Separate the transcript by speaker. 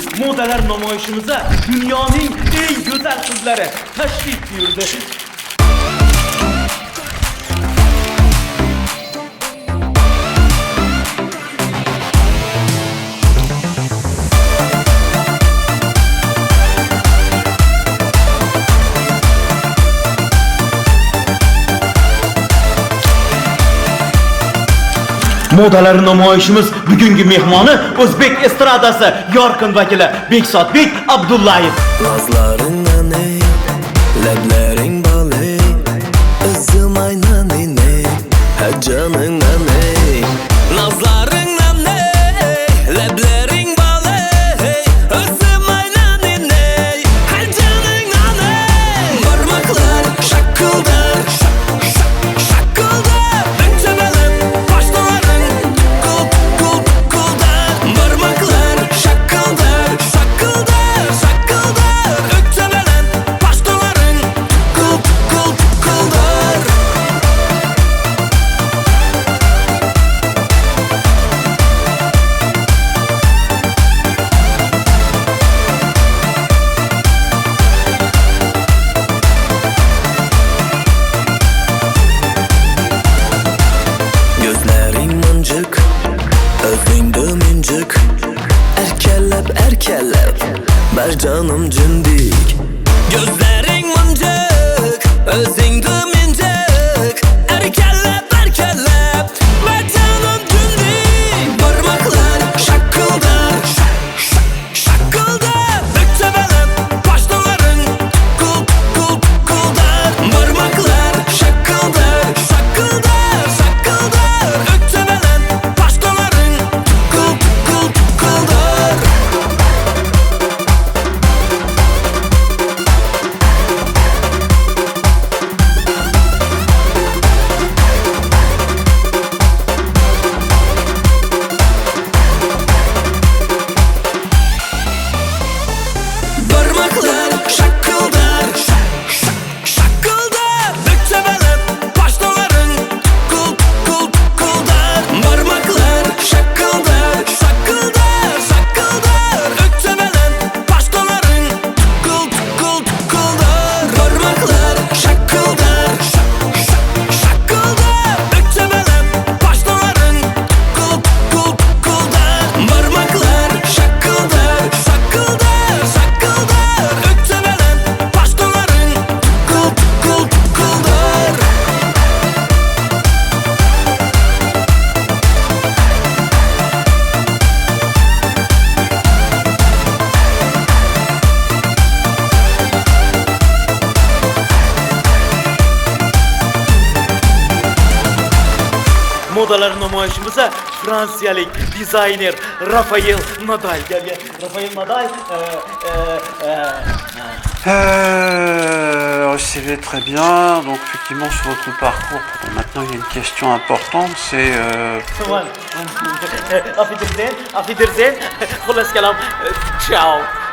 Speaker 1: modalar namoyishimize dünyanın en güzel kızları teşrif buyurdu. Modalar namoyishimiz bugungi mehmoni O'zbek estradasi yorqin vakili Bekzodbek Abdullayev.
Speaker 2: Nazlaring nane, lablaring bale, izim aynani ne, hajaning nane. Nazlaring nane, lablaring bale, izim aynani ne, hajaning nane. Barmaklar şakıldar, şakıldar, ökçebelim başlarım, kuldar. Barmaklar şakıldar, şakıldar, ökçebelim başlarım, kuldar. Gözlerin mıncık, özün dömüncük. Erkelep, ber canım cündik. Gözlerin mıncık, özün dömüncük. Erkelep, ber canım cündik. Parmaklar şakıldar, şakıldar. Ökçebelim başlarım, kuldar. Parmaklar şakıldar, ökçebelim başlarım, kuldar. Parmaklar şakıldar, ökçebelim başlarım, kuldar. Parmaklar şakıldar, ökçebelim başlarım, kuldar. Parmaklar şakıldar, ökçebelim başlarım, kuldar. Parmaklar şakıldar, ökçebelim başlarım, kuldar.
Speaker 1: Modalar namoyishimize Fransiyalik dizayner Rafael Nadal gelgan. Rafael Nadal
Speaker 3: CV très bien, donc effectivement sur votre parcours, maintenant il y a une question importante, c'est
Speaker 1: Tamam. Affedersin. Xullas kelam. Ciao.